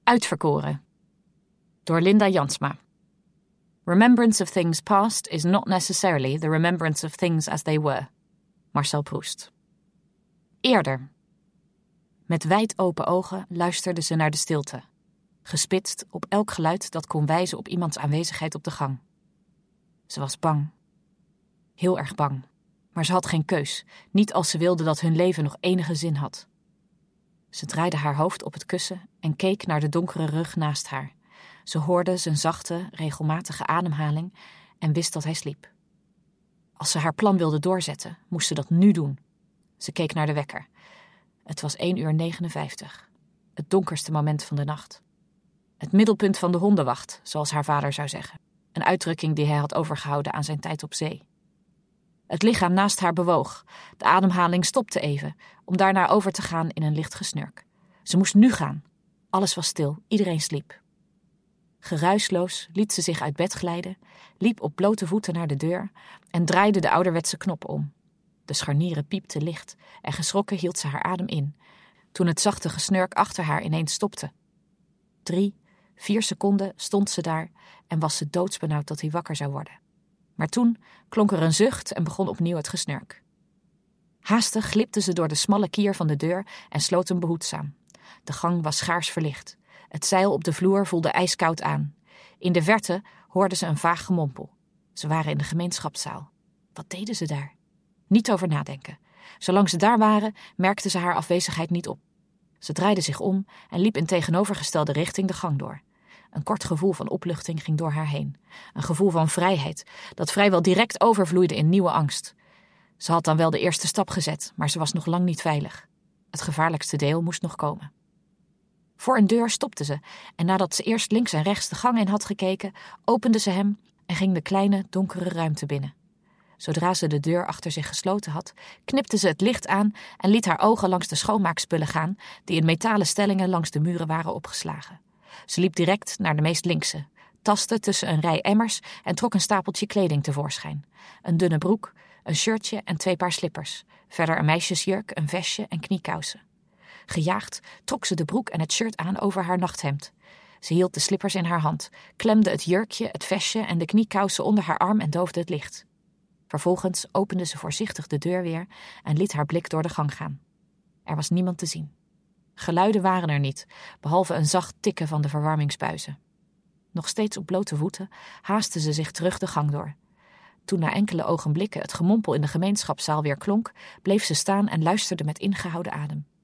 Uitverkoren. Door Linda Jansma. Remembrance of things past is not necessarily the remembrance of things as they were. Marcel Proust. Eerder. Met wijd open ogen luisterde ze naar de stilte, gespitst op elk geluid dat kon wijzen op iemands aanwezigheid op de gang. Ze was bang. Heel erg bang. Maar ze had geen keus, niet als ze wilde dat hun leven nog enige zin had. Ze draaide haar hoofd op het kussen en keek naar de donkere rug naast haar. Ze hoorde zijn zachte, regelmatige ademhaling en wist dat hij sliep. Als ze haar plan wilde doorzetten, moest ze dat nu doen. Ze keek naar de wekker. Het was 1:59. Het donkerste moment van de nacht. Het middelpunt van de hondenwacht, zoals haar vader zou zeggen. Een uitdrukking die hij had overgehouden aan zijn tijd op zee. Het lichaam naast haar bewoog. De ademhaling stopte even, om daarna over te gaan in een licht gesnurk. Ze moest nu gaan. Alles was stil, iedereen sliep. Geruisloos liet ze zich uit bed glijden, liep op blote voeten naar de deur en draaide de ouderwetse knop om. De scharnieren piepten licht en geschrokken hield ze haar adem in, toen het zachte gesnurk achter haar ineens stopte. 3, 4 seconden stond ze daar en was ze doodsbenauwd dat hij wakker zou worden. Maar toen klonk er een zucht en begon opnieuw het gesnurk. Haastig glipte ze door de smalle kier van de deur en sloot hem behoedzaam. De gang was schaars verlicht. Het zeil op de vloer voelde ijskoud aan. In de verte hoorde ze een vaag gemompel. Ze waren in de gemeenschapszaal. Wat deden ze daar? Niet over nadenken. Zolang ze daar waren, merkte ze haar afwezigheid niet op. Ze draaide zich om en liep in tegenovergestelde richting de gang door. Een kort gevoel van opluchting ging door haar heen. Een gevoel van vrijheid, dat vrijwel direct overvloeide in nieuwe angst. Ze had dan wel de eerste stap gezet, maar ze was nog lang niet veilig. Het gevaarlijkste deel moest nog komen. Voor een deur stopte ze en nadat ze eerst links en rechts de gang in had gekeken, opende ze hem en ging de kleine, donkere ruimte binnen. Zodra ze de deur achter zich gesloten had, knipte ze het licht aan en liet haar ogen langs de schoonmaakspullen gaan die in metalen stellingen langs de muren waren opgeslagen. Ze liep direct naar de meest linkse, tastte tussen een rij emmers en trok een stapeltje kleding tevoorschijn. Een dunne broek, een shirtje en 2 paar slippers. Verder een meisjesjurk, een vestje en kniekousen. Gejaagd trok ze de broek en het shirt aan over haar nachthemd. Ze hield de slippers in haar hand, klemde het jurkje, het vestje en de kniekousen onder haar arm en doofde het licht. Vervolgens opende ze voorzichtig de deur weer en liet haar blik door de gang gaan. Er was niemand te zien. Geluiden waren er niet, behalve een zacht tikken van de verwarmingsbuizen. Nog steeds op blote voeten haastte ze zich terug de gang door. Toen na enkele ogenblikken het gemompel in de gemeenschapszaal weer klonk, bleef ze staan en luisterde met ingehouden adem.